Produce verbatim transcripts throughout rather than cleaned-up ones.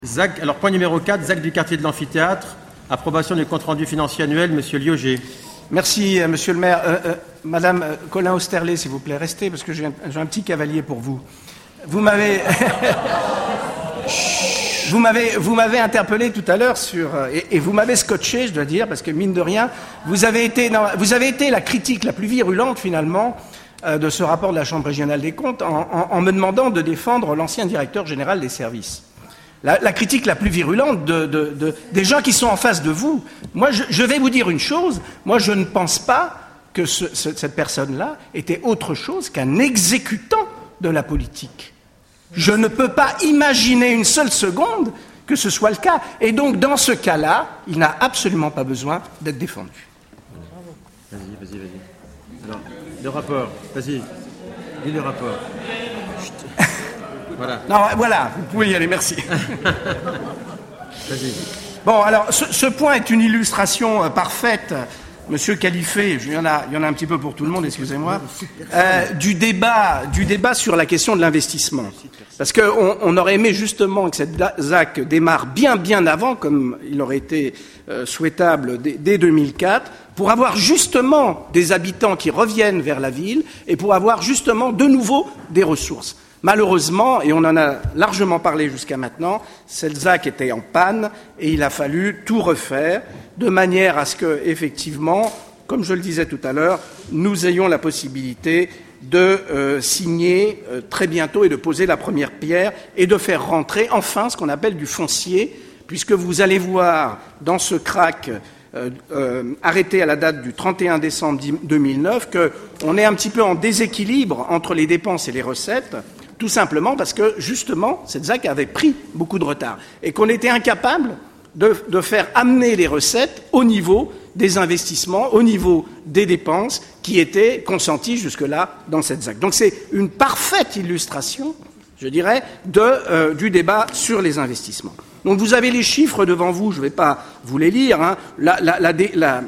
Z A C, alors point numéro quatre, Z A C du quartier de l'Amphithéâtre, approbation du compte-rendu financier annuel, Monsieur Liogé. Merci, euh, Monsieur le maire. Euh, euh, Madame euh, Colin Osterlé, s'il vous plaît, restez, parce que j'ai un, j'ai un petit cavalier pour vous. Vous m'avez... vous m'avez vous m'avez interpellé tout à l'heure sur... Euh, et, et vous m'avez scotché, je dois dire, parce que, mine de rien, vous avez été, non, vous avez été la critique la plus virulente, finalement, euh, de ce rapport de la Chambre régionale des comptes, en, en, en me demandant de défendre l'ancien directeur général des services. La, la critique la plus virulente de, de, de, des gens qui sont en face de vous. Moi, je, je vais vous dire une chose. Moi, je ne pense pas que ce, ce, cette personne-là était autre chose qu'un exécutant de la politique. Je ne peux pas imaginer une seule seconde que ce soit le cas. Et donc, dans ce cas-là, il n'a absolument pas besoin d'être défendu. Vas-y, vas-y, vas-y. Alors, le rapport, vas-y. Dis le rapport. Chut. Voilà. Non, voilà, vous pouvez y aller, merci. Vas-y. Bon, alors, ce, ce point est une illustration euh, parfaite, Monsieur Khalifé, il y en a, il y en a un petit peu pour tout le monde, excusez-moi, euh, du débat, du débat sur la question de l'investissement. Parce qu'on on aurait aimé justement que cette Z A C démarre bien, bien avant, comme il aurait été euh, souhaitable dès, dès deux mille quatre, pour avoir justement des habitants qui reviennent vers la ville et pour avoir justement de nouveau des ressources. Malheureusement, et on en a largement parlé jusqu'à maintenant, cette Z A C était en panne et il a fallu tout refaire de manière à ce que, effectivement, comme je le disais tout à l'heure, nous ayons la possibilité de euh, signer euh, très bientôt et de poser la première pierre et de faire rentrer enfin ce qu'on appelle du foncier, puisque vous allez voir dans ce C R A C euh, euh, arrêté à la date du trente et un décembre deux mille neuf qu'on est un petit peu en déséquilibre entre les dépenses et les recettes. Tout simplement parce que, justement, cette Z A C avait pris beaucoup de retard et qu'on était incapable de, de faire amener les recettes au niveau des investissements, au niveau des dépenses qui étaient consenties jusque-là dans cette Z A C. Donc c'est une parfaite illustration, je dirais, de, euh, du débat sur les investissements. Donc vous avez les chiffres devant vous, je ne vais pas vous les lire, hein. la, la, la, la,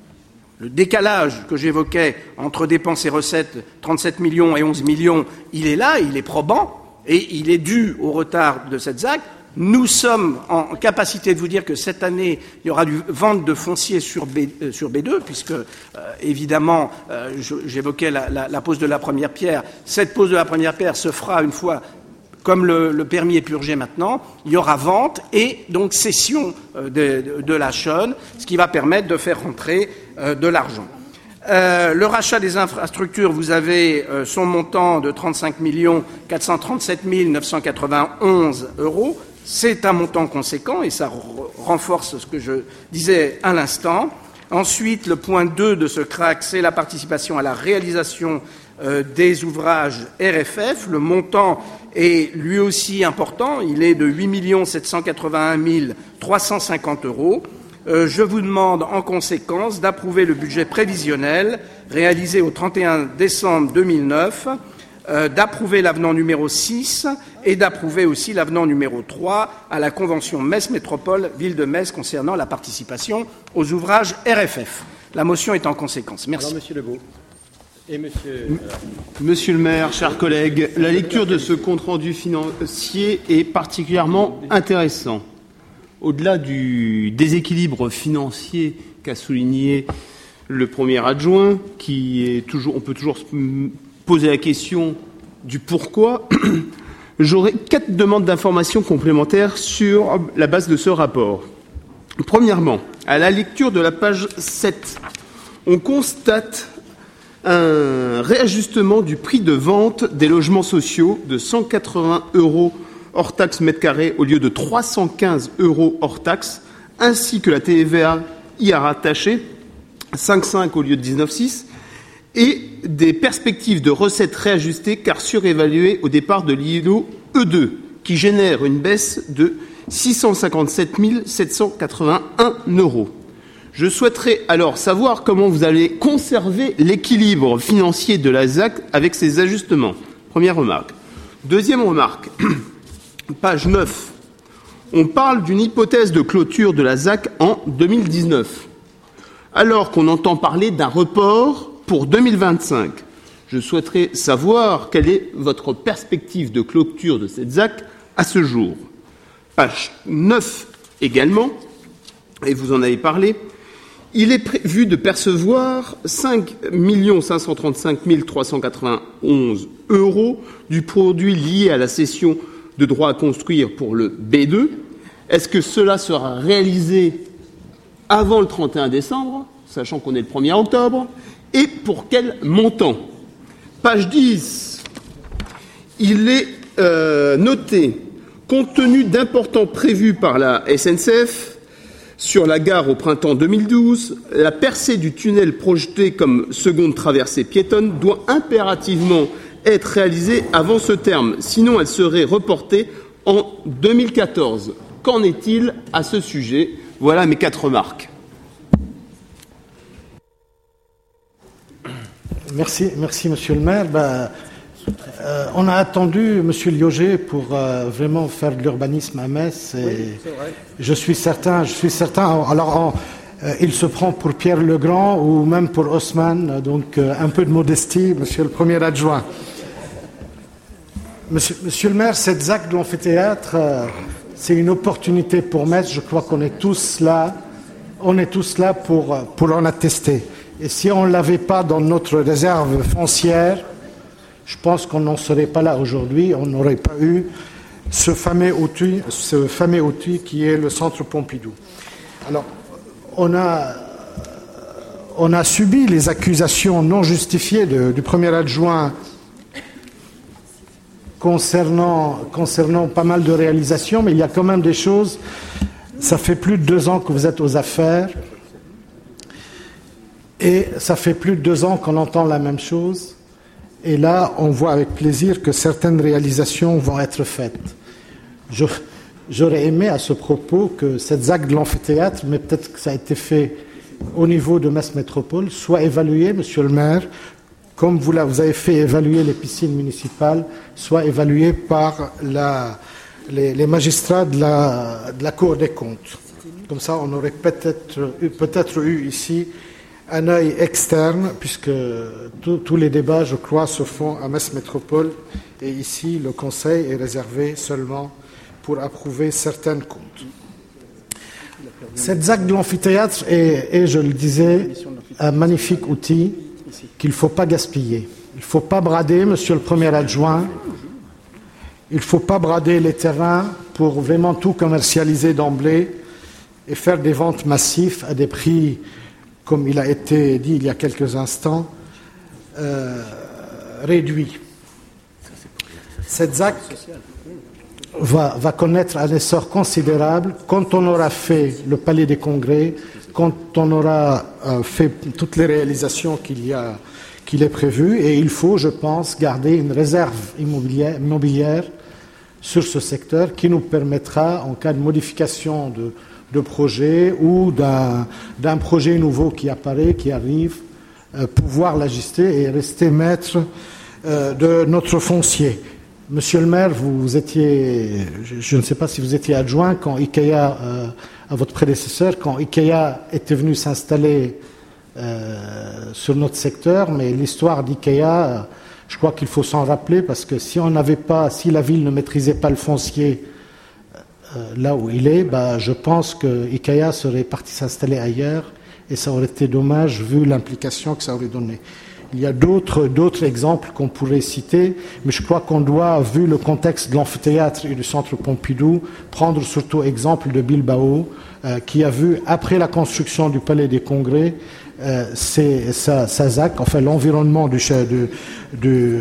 Le décalage que j'évoquais entre dépenses et recettes, trente-sept millions et onze millions, il est là, il est probant, et il est dû au retard de cette Z A C. Nous sommes en capacité de vous dire que cette année, il y aura du vente de foncier sur, B, euh, sur B deux, puisque, euh, évidemment, euh, j'évoquais la, la, la pose de la première pierre. Cette pose de la première pierre se fera une fois... Comme le, le permis est purgé maintenant, il y aura vente et donc cession euh, de, de, de la chaîne, ce qui va permettre de faire rentrer euh, de l'argent. Euh, le rachat des infrastructures, vous avez euh, son montant de trente-cinq millions quatre cent trente-sept mille neuf cent quatre-vingt-onze euros. C'est un montant conséquent et ça renforce ce que je disais à l'instant. Ensuite, le point deux de ce C R A C, c'est la participation à la réalisation euh, des ouvrages R F F. Le montant est lui aussi important, il est de huit millions sept cent quatre-vingt-un mille trois cent cinquante euros. Euh, je vous demande en conséquence d'approuver le budget prévisionnel réalisé au trente et un décembre deux mille neuf, euh, d'approuver l'avenant numéro six et d'approuver aussi l'avenant numéro trois à la convention Metz Métropole Ville de Metz concernant la participation aux ouvrages R F F. La motion est en conséquence. Merci. Alors, Monsieur Legault. Et monsieur... Monsieur le maire, chers collègues, la lecture de ce compte-rendu financier est particulièrement intéressant. Au-delà du déséquilibre financier qu'a souligné le premier adjoint, qui est toujours, on peut toujours se poser la question du pourquoi, j'aurais quatre demandes d'informations complémentaires sur la base de ce rapport. Premièrement, à la lecture de la page sept, on constate un réajustement du prix de vente des logements sociaux de cent quatre-vingts euros hors taxe mètre carré au lieu de trois cent quinze euros hors taxe, ainsi que la T V A y a rattaché cinq virgule cinq au lieu de dix-neuf virgule six, et des perspectives de recettes réajustées car surévaluées au départ de l'I L O E deux, qui génère une baisse de six cent cinquante-sept mille sept cent quatre-vingt-un euros. Je souhaiterais alors savoir comment vous allez conserver l'équilibre financier de la Z A C avec ces ajustements. Première remarque. Deuxième remarque, page neuf. On parle d'une hypothèse de clôture de la Z A C en deux mille dix-neuf, alors qu'on entend parler d'un report pour deux mille vingt-cinq. Je souhaiterais savoir quelle est votre perspective de clôture de cette Z A C à ce jour. page neuf également, et vous en avez parlé, il est prévu de percevoir cinq millions cinq cent trente-cinq mille trois cent quatre-vingt-onze euros du produit lié à la cession de droit à construire pour le B deux. Est-ce que cela sera réalisé avant le trente et un décembre, sachant qu'on est le premier octobre, et pour quel montant? Page dix, il est euh, noté, compte tenu d'importants prévus par la S N C F sur la gare au printemps deux mille douze, la percée du tunnel projeté comme seconde traversée piétonne doit impérativement être réalisée avant ce terme, sinon elle serait reportée en deux mille quatorze. Qu'en est-il à ce sujet? Voilà mes quatre remarques. Merci, merci Monsieur le maire. Ben, euh, on a attendu Monsieur Lioger pour euh, vraiment faire de l'urbanisme à Metz. Et oui, c'est vrai. Je suis certain, je suis certain. Alors, on, euh, il se prend pour Pierre Legrand ou même pour Haussmann. Donc, euh, un peu de modestie, Monsieur le Premier adjoint. Monsieur, monsieur le maire, cette Z A C de l'amphithéâtre, euh, c'est une opportunité pour Metz. Je crois qu'on est tous là. On est tous là pour pour en attester. Et si on ne l'avait pas dans notre réserve foncière, je pense qu'on n'en serait pas là aujourd'hui. On n'aurait pas eu ce fameux outil, ce fameux outil qui est le Centre Pompidou. Alors, on a, on a subi les accusations non justifiées de, du premier adjoint concernant, concernant pas mal de réalisations, mais il y a quand même des choses. Ça fait plus de deux ans que vous êtes aux affaires. Et ça fait plus de deux ans qu'on entend la même chose. Et là, on voit avec plaisir que certaines réalisations vont être faites. Je, j'aurais aimé à ce propos que cette Z A C de l'amphithéâtre, mais peut-être que ça a été fait au niveau de Metz Métropole, soit évaluée, Monsieur le maire, comme vous, là, vous avez fait évaluer les piscines municipales, soit évaluée par la, les, les magistrats de la, de la Cour des comptes. Comme ça, on aurait peut-être, peut-être eu ici un œil externe, puisque tous les débats, je crois, se font à Metz Métropole, et ici, le Conseil est réservé seulement pour approuver certaines comptes. Cette Z A C de l'amphithéâtre est, est, je le disais, un magnifique outil qu'il ne faut pas gaspiller. Il ne faut pas brader, Monsieur le Premier adjoint, il ne faut pas brader les terrains pour vraiment tout commercialiser d'emblée et faire des ventes massives à des prix, comme il a été dit il y a quelques instants, euh, réduit. Cette Z A C va, va connaître un essor considérable quand on aura fait le Palais des Congrès, quand on aura euh, fait toutes les réalisations qu'il y a, qu'il est prévu, et il faut, je pense, garder une réserve immobilière, immobilière sur ce secteur qui nous permettra, en cas de modification de de projet ou d'un, d'un projet nouveau qui apparaît, qui arrive, euh, pouvoir l'ajuster et rester maître euh, de notre foncier. Monsieur le maire, vous étiez, je, je ne sais pas si vous étiez adjoint quand IKEA, euh, à votre prédécesseur, quand IKEA était venu s'installer euh, sur notre secteur, mais l'histoire d'IKEA, je crois qu'il faut s'en rappeler parce que si on n'avait pas, si la ville ne maîtrisait pas le foncier là où il est, bah, je pense que IKEA serait parti s'installer ailleurs et ça aurait été dommage vu l'implication que ça aurait donné. Il y a d'autres, d'autres exemples qu'on pourrait citer, mais je crois qu'on doit, vu le contexte de l'amphithéâtre et du Centre Pompidou, prendre surtout exemple de Bilbao, euh, qui a vu, après la construction du Palais des Congrès, euh, c'est, sa, sa Z A C, enfin l'environnement du, du, du,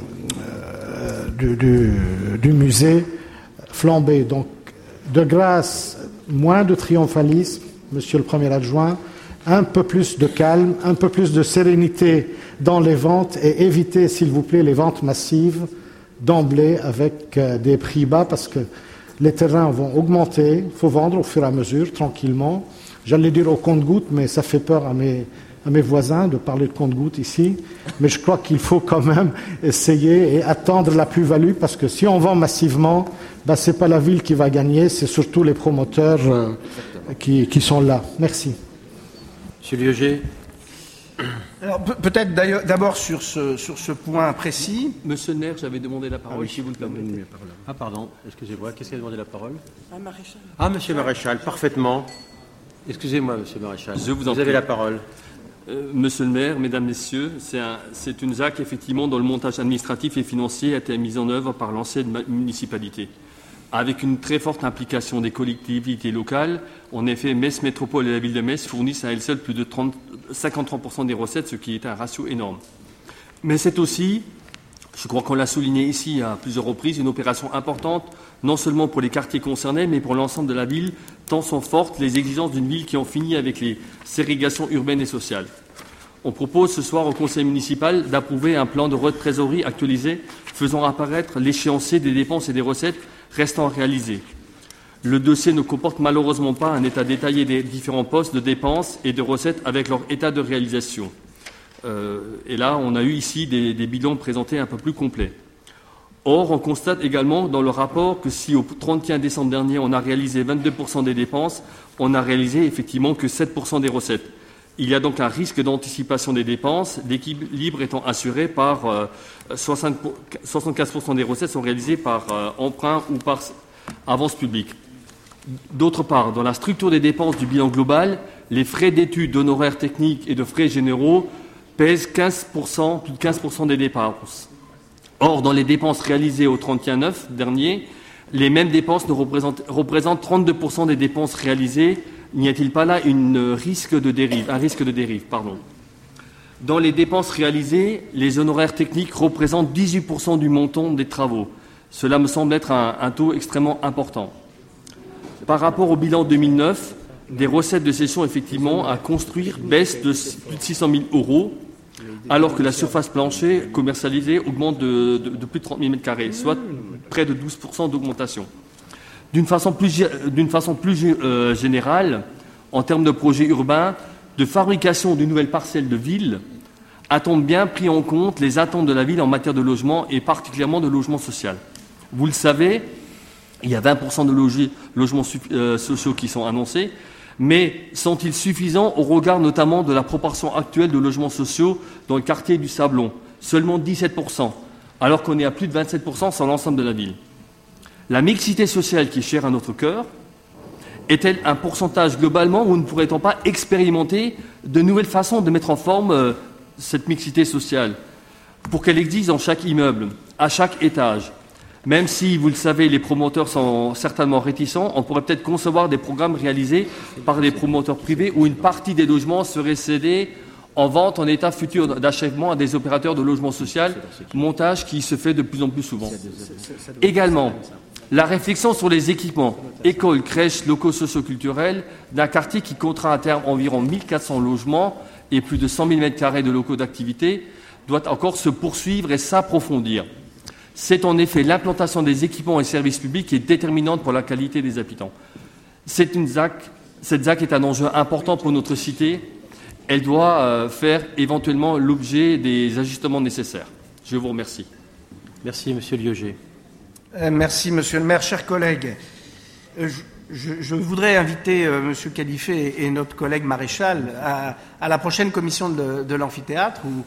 euh, du, du, du musée flamber. Donc, de grâce, moins de triomphalisme, Monsieur le Premier adjoint, un peu plus de calme, un peu plus de sérénité dans les ventes et éviter, s'il vous plaît, les ventes massives d'emblée avec euh, des prix bas parce que les terrains vont augmenter, il faut vendre au fur et à mesure, tranquillement. J'allais dire au compte-gouttes, mais ça fait peur à mes, à mes voisins de parler de compte-gouttes ici. Mais je crois qu'il faut quand même essayer et attendre la plus-value parce que si on vend massivement, ben, ce n'est pas la ville qui va gagner, c'est surtout les promoteurs euh, qui, qui sont là. Merci. Monsieur Lioger. Alors, peut-être d'ailleurs, d'abord sur ce, sur ce point précis. Monsieur le maire, j'avais demandé la parole, Ah oui, si vous le permettez. Ah pardon, excusez-moi, qu'est-ce qui a demandé la parole? Ah, Maréchal. Ah, monsieur Maréchal, parfaitement. Excusez-moi, monsieur Maréchal. Je vous en Vous avez prie. la parole. Euh, Monsieur le maire, mesdames, messieurs, c'est un, c'est une Z A C effectivement dont le montage administratif et financier a été mis en œuvre par l'ancienne ma- municipalité, avec une très forte implication des collectivités locales. En effet, Metz Métropole et la ville de Metz fournissent à elles seules plus de trente, cinquante-trois pour cent des recettes, ce qui est un ratio énorme. Mais c'est aussi, je crois qu'on l'a souligné ici à plusieurs reprises, une opération importante, non seulement pour les quartiers concernés, mais pour l'ensemble de la ville, tant sont fortes les exigences d'une ville qui en finit avec les ségrégations urbaines et sociales. On propose ce soir au conseil municipal d'approuver un plan de trésorerie actualisé faisant apparaître l'échéancier des dépenses et des recettes restant à réaliser. Le dossier ne comporte malheureusement pas un état détaillé des différents postes de dépenses et de recettes avec leur état de réalisation. Euh, et là, on a eu ici des, des bilans présentés un peu plus complets. Or, on constate également dans le rapport que si au trente et un décembre dernier, on a réalisé vingt-deux pour cent des dépenses, on a réalisé effectivement que sept pour cent des recettes. Il y a donc un risque d'anticipation des dépenses, l'équilibre étant assuré par euh, soixante-quinze pour cent des recettes sont réalisées par euh, emprunt ou par avance publique. D'autre part, dans la structure des dépenses du bilan global, les frais d'études, d'honoraires techniques et de frais généraux pèsent quinze pour cent, plus de quinze pour cent des dépenses. Or, dans les dépenses réalisées au trente et un neuf dernier, les mêmes dépenses ne représentent, représentent trente-deux pour cent des dépenses réalisées. N'y a-t-il pas là une risque de dérive, un risque de dérive pardon. Dans les dépenses réalisées, les honoraires techniques représentent dix-huit pour cent du montant des travaux. Cela me semble être un, un taux extrêmement important. Par rapport au bilan deux mille neuf, des recettes de cession effectivement à construire baissent de plus de six cent mille euros, alors que la surface plancher commercialisée augmente de, de, de plus de trente mille mètres carrés, soit près de douze pour cent d'augmentation. D'une façon plus, d'une façon plus euh, générale, en termes de projets urbains, de fabrication d'une nouvelle parcelle de ville, a-t-on bien pris en compte les attentes de la ville en matière de logement et particulièrement de logement social? Vous le savez, il y a vingt pour cent de logis, logements euh, sociaux qui sont annoncés, mais sont-ils suffisants au regard notamment de la proportion actuelle de logements sociaux dans le quartier du Sablon? Seulement dix-sept pour cent, alors qu'on est à plus de vingt-sept pour cent sur l'ensemble de la ville. La mixité sociale qui est chère à notre cœur est-elle un pourcentage globalement où ne pourrait-on pas expérimenter de nouvelles façons de mettre en forme euh, cette mixité sociale pour qu'elle existe dans chaque immeuble, à chaque étage? Même si, vous le savez, les promoteurs sont certainement réticents, on pourrait peut-être concevoir des programmes réalisés par des promoteurs privés où une partie des logements serait cédée en vente en état futur d'achèvement à des opérateurs de logement social, montage qui se fait de plus en plus souvent. Également, la réflexion sur les équipements, écoles, crèches, locaux socioculturels, d'un quartier qui comptera à terme environ mille quatre cents logements et plus de cent mille mètres carrés de locaux d'activité, doit encore se poursuivre et s'approfondir. C'est en effet l'implantation des équipements et services publics qui est déterminante pour la qualité des habitants. C'est une Z A C, cette Z A C est un enjeu important pour notre cité. Elle doit euh, faire éventuellement l'objet des ajustements nécessaires. Je vous remercie. Merci, monsieur Lieuget. Euh, merci, monsieur le maire. Chers collègues, euh, je, je, je voudrais inviter euh, monsieur Khalifé et, et notre collègue Maréchal à, à la prochaine commission de, de l'amphithéâtre où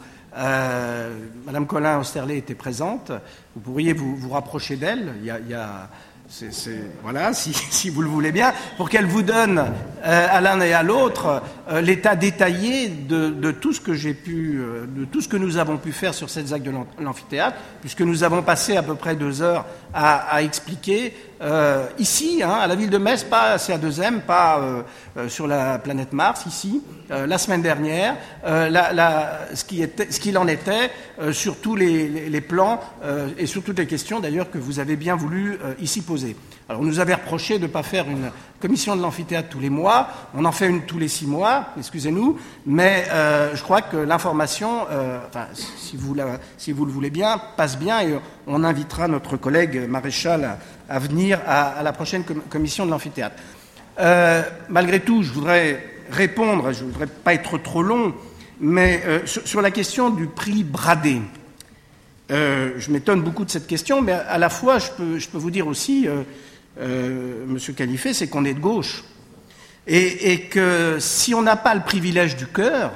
euh, madame Colin Osterlé était présente. Vous pourriez vous, vous rapprocher d'elle. Il y a, il y a c'est, c'est, voilà, si, si vous le voulez bien, pour qu'elle vous donne euh, à l'un et à l'autre euh, l'état détaillé de, de tout ce que j'ai pu, euh, de tout ce que nous avons pu faire sur cette Z A C de l'amphithéâtre, puisque nous avons passé à peu près deux heures à, à expliquer euh, ici, hein, à la ville de Metz, pas à C A deux M, pas euh, euh, sur la planète Mars, ici, euh, la semaine dernière, euh, la, la, ce, qui était, ce qu'il en était euh, sur tous les, les, les plans euh, et sur toutes les questions d'ailleurs que vous avez bien voulu euh, ici poser. Alors, on nous avait reproché de ne pas faire une commission de l'amphithéâtre tous les mois. On en fait une tous les six mois, excusez-nous. Mais euh, je crois que l'information, euh, enfin, si vous, la, si vous le voulez bien, passe bien et on invitera notre collègue Maréchal à, à venir à, à la prochaine com- commission de l'amphithéâtre. Euh, malgré tout, je voudrais répondre, je ne voudrais pas être trop long, mais euh, sur, sur la question du prix bradé. Euh, je m'étonne beaucoup de cette question, mais à la fois, je peux, je peux vous dire aussi, euh, euh, monsieur Khalifé, c'est qu'on est de gauche. Et, et que si on n'a pas le privilège du cœur,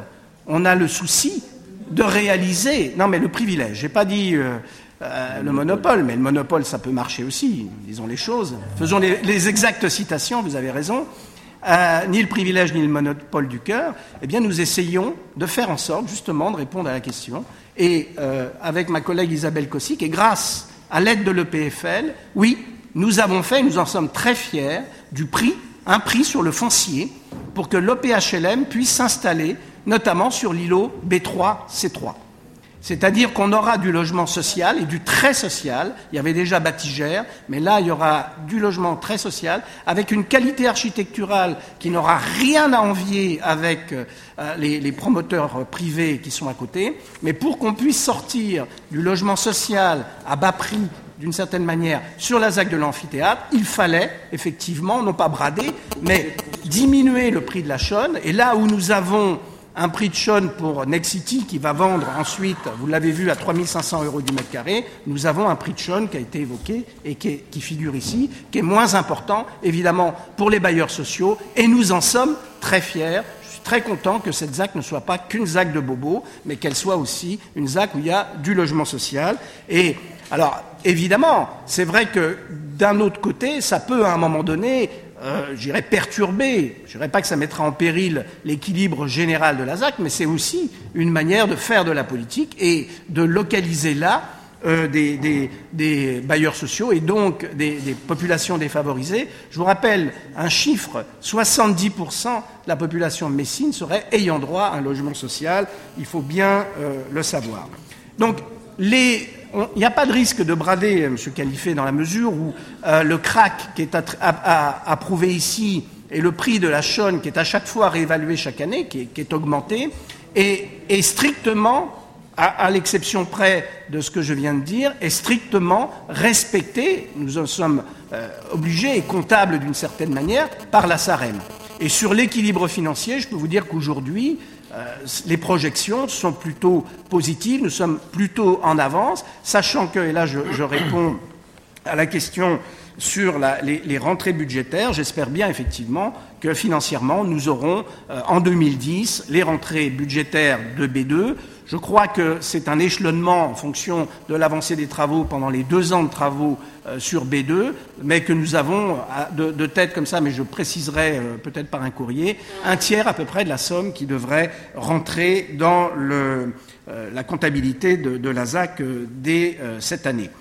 on a le souci de réaliser... Non, mais le privilège, j'ai pas dit euh, euh, le monopole, mais le monopole, ça peut marcher aussi, disons les choses. Faisons les, les exactes citations, vous avez raison. Euh, ni le privilège ni le monopole du cœur, eh bien nous essayons de faire en sorte justement de répondre à la question. Et euh, avec ma collègue Isabelle Cossic, et grâce à l'aide de l'E P F L, oui, nous avons fait, nous en sommes très fiers, du prix, un prix sur le foncier pour que l'O P H L M puisse s'installer notamment sur l'îlot B trois C trois. C'est-à-dire qu'on aura du logement social et du très social. Il y avait déjà Batigère, mais là, il y aura du logement très social avec une qualité architecturale qui n'aura rien à envier avec euh, les, les promoteurs privés qui sont à côté. Mais pour qu'on puisse sortir du logement social à bas prix, d'une certaine manière, sur la ZAC de l'amphithéâtre, il fallait effectivement, non pas brader, mais diminuer le prix de la chaune. Et là où nous avons un prix de chaune pour Nexity qui va vendre ensuite, vous l'avez vu, à trois mille cinq cents euros du mètre carré, nous avons un prix de chaune qui a été évoqué et qui, est, qui figure ici, qui est moins important, évidemment, pour les bailleurs sociaux, et nous en sommes très fiers. Je suis très content que cette ZAC ne soit pas qu'une ZAC de bobos, mais qu'elle soit aussi une ZAC où il y a du logement social. Et alors, évidemment, c'est vrai que d'un autre côté, ça peut, à un moment donné, Euh, je dirais perturber, je dirais pas que ça mettra en péril l'équilibre général de la ZAC, mais c'est aussi une manière de faire de la politique et de localiser là euh, des, des, des bailleurs sociaux et donc des, des populations défavorisées. Je vous rappelle un chiffre, soixante-dix pour cent de la population de Messine serait ayant droit à un logement social, il faut bien euh, le savoir. Donc, les... il n'y a pas de risque de brader, M. Khalifé, dans la mesure où euh, le C R A C qui est approuvé ici et le prix de la chaune qui est à chaque fois réévalué chaque année, qui est, qui est augmenté, est, est strictement, à, à l'exception près de ce que je viens de dire, est strictement respecté, nous en sommes euh, obligés et comptables d'une certaine manière, par la SAREM. Et sur l'équilibre financier, je peux vous dire qu'aujourd'hui, Euh, les projections sont plutôt positives, nous sommes plutôt en avance, sachant que, et là je, je réponds à la question sur la, les, les rentrées budgétaires, j'espère bien effectivement que financièrement nous aurons euh, en deux mille dix les rentrées budgétaires de B deux. Je crois que c'est un échelonnement en fonction de l'avancée des travaux pendant les deux ans de travaux euh, sur B deux, mais que nous avons de, de tête comme ça, mais je préciserai euh, peut-être par un courrier, un tiers à peu près de la somme qui devrait rentrer dans le, euh, la comptabilité de, de la ZAC euh, dès euh, cette année.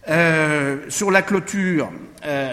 Euh, sur la clôture, euh,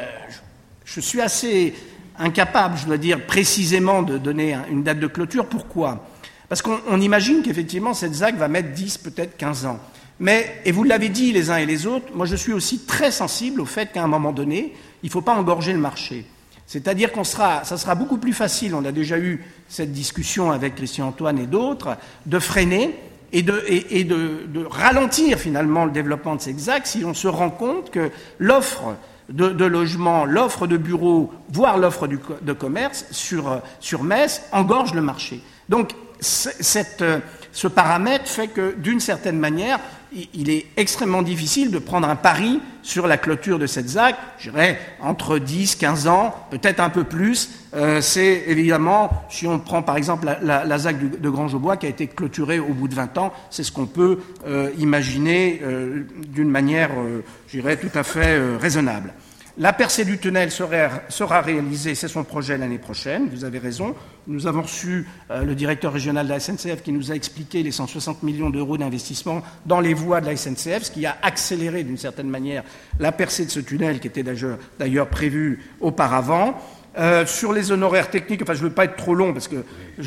je suis assez incapable, je dois dire, précisément de donner une date de clôture. Pourquoi ? Parce qu'on on imagine qu'effectivement, cette ZAC va mettre dix, peut-être quinze ans. Mais, et vous l'avez dit les uns et les autres, moi je suis aussi très sensible au fait qu'à un moment donné, il ne faut pas engorger le marché. C'est-à-dire qu'on sera, ça sera beaucoup plus facile, on a déjà eu cette discussion avec Christian Antoine et d'autres, de freiner et de, et, et de, de ralentir finalement le développement de cette ZAC si on se rend compte que l'offre de, de logement, l'offre de bureaux, voire l'offre du, de commerce sur, sur Metz engorge le marché. Donc, cette, ce paramètre fait que, d'une certaine manière, il est extrêmement difficile de prendre un pari sur la clôture de cette ZAC. Je dirais entre dix, quinze ans, peut-être un peu plus. Euh, c'est évidemment, si on prend par exemple la, la, la ZAC de Grange-aux-Bois qui a été clôturée au bout de vingt ans, c'est ce qu'on peut euh, imaginer euh, d'une manière, euh, je dirais, tout à fait euh, raisonnable. La percée du tunnel serait, sera réalisée, c'est son projet l'année prochaine, vous avez raison. Nous avons reçu euh, le directeur régional de la S N C F qui nous a expliqué les cent soixante millions d'euros d'investissement dans les voies de la S N C F, ce qui a accéléré d'une certaine manière la percée de ce tunnel qui était d'ailleurs prévu auparavant. Euh, sur les honoraires techniques, enfin je ne veux pas être trop long parce que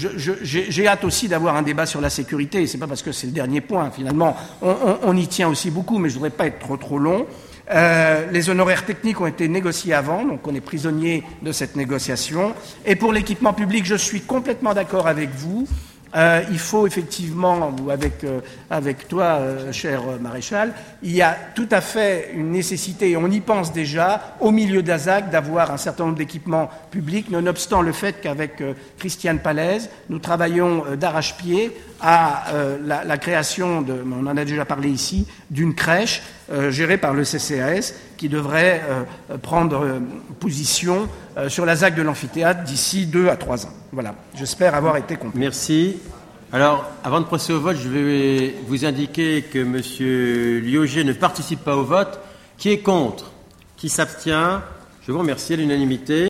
j'ai hâte aussi d'avoir un débat sur la sécurité, et c'est pas parce que c'est le dernier point, finalement, on, on, on y tient aussi beaucoup, mais je ne voudrais pas être trop trop long. Euh, les honoraires techniques ont été négociés avant, donc on est prisonnier de cette négociation. Et pour l'équipement public, je suis complètement d'accord avec vous. Euh, il faut effectivement, ou avec, euh, avec toi, euh, cher maréchal, il y a tout à fait une nécessité, et on y pense déjà, au milieu de la ZAC, d'avoir un certain nombre d'équipements publics, nonobstant le fait qu'avec euh, Christiane Palaise, nous travaillons euh, d'arrache-pied à euh, la, la création, de, on en a déjà parlé ici, d'une crèche euh, gérée par le C C A S qui devrait euh, prendre euh, position euh, sur la ZAC de l'amphithéâtre d'ici deux à trois ans. Voilà, j'espère avoir été compris. Merci. Alors, avant de procéder au vote, je vais vous indiquer que M. Liogé ne participe pas au vote. Qui est contre? Qui s'abstient? Je vous remercie à l'unanimité.